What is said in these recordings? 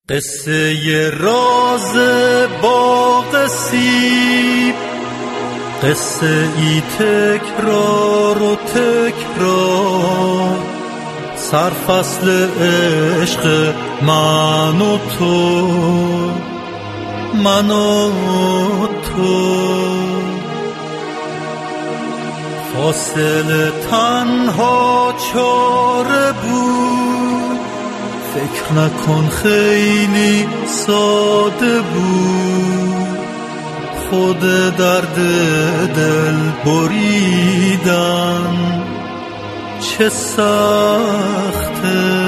قصه راز باغ سیب، قصه ای تکرار و تکرار، سرفصل عشق من و تو، من و تو. فاصله تنها چاره بود، فکر نکن خیلی ساده بود، خود درد دل بریدن چه سخته.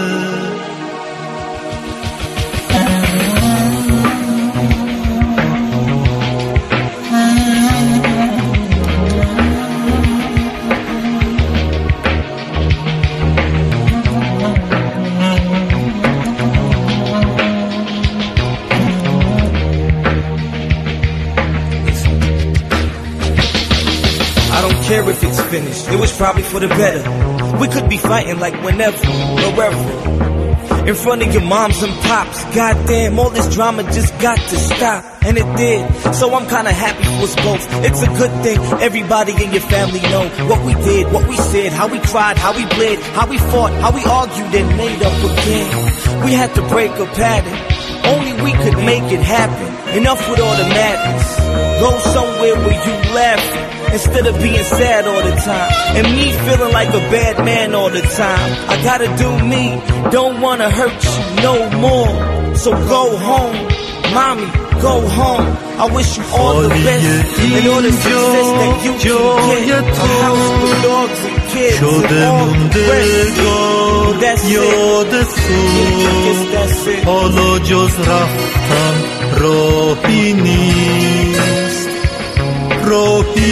If it's finished, it was probably for the better. We could be fighting like whenever, wherever. In front of your moms and pops. Goddamn, all this drama just got to stop. And it did, so I'm kinda happy for us both. It's a good thing, everybody in your family know what we did, what we said, how we cried, how we bled, how we fought, how we argued and made up again. We had to break a pattern, only we could make it happen. Enough with all the madness, go somewhere where you laughing instead of being sad all the time, and me feeling like a bad man all the time. I gotta do me, don't wanna hurt you no more. So go home, mommy, go home. I wish you all the best and all the success that you can get. A house with dogs and kids and all the rest. That's it. That's it. حالا جز رفتن راهی نیست، راهی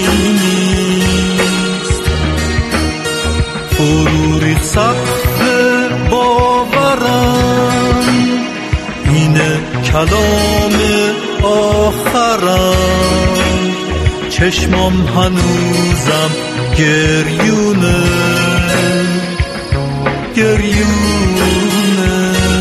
نیست. فروری سقف باورم، اینه کلام آخرم. چشمام هنوزم گریونه، گریونه.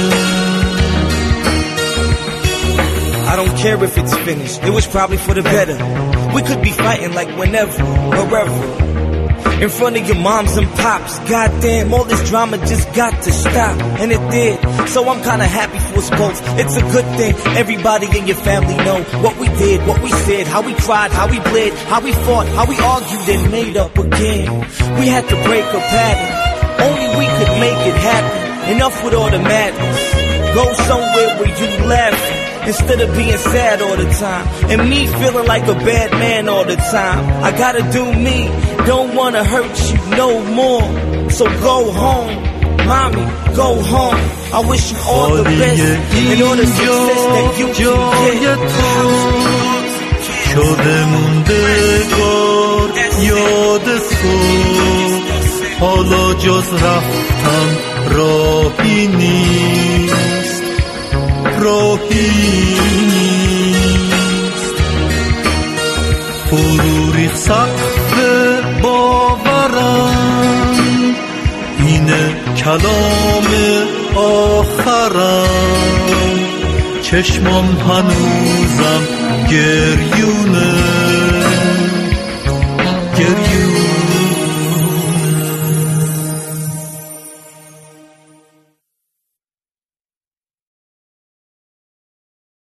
I don't care if it's finished, it was probably for the better. We could be fighting like whenever, wherever. In front of your moms and pops. Goddamn, all this drama just got to stop. And it did, so I'm kinda happy for us both. It's a good thing, everybody in your family know what we did, what we said, how we cried, how we bled, how we fought, how we argued and made up again. We had to break a pattern, only we could make it happen. Enough with all the madness, go somewhere where you laughing instead of being sad all the time, and me feeling like a bad man all the time. I gotta do me, don't wanna hurt you no more. So go home, mommy, go home. I wish you all the best and all the success that you can get. شده موندگار یاد تو، حالا جز رفتن راهی نیست، راهی نیست. فروری سقف باورم، اینه کلام آخرم. چشمام هنوزم گریونه، گریونه.